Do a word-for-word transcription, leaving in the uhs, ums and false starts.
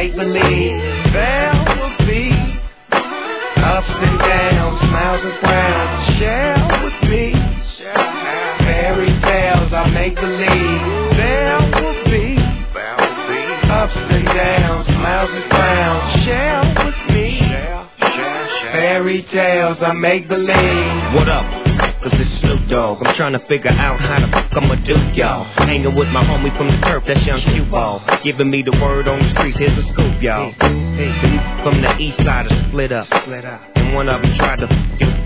make believe. There will be ups and downs, smiles and frowns. Share with me fairy tales I make believe. There will be ups and downs, smiles and frowns. Share with me fairy tales I make believe. What up? Cause it's Snoop Dogg. I'm trying to figure out how the fuck I'ma do, y'all. Hanging with my homie from the turf, that's young Q-Ball. Giving me the word on the streets, here's a scoop, y'all. The from the east side are split up. And one of them tried to f***